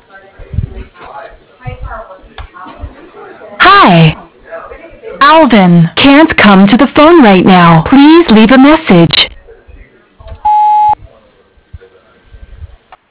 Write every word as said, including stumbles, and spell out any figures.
Hi, Alvin can't come to the phone right now. Please leave a message.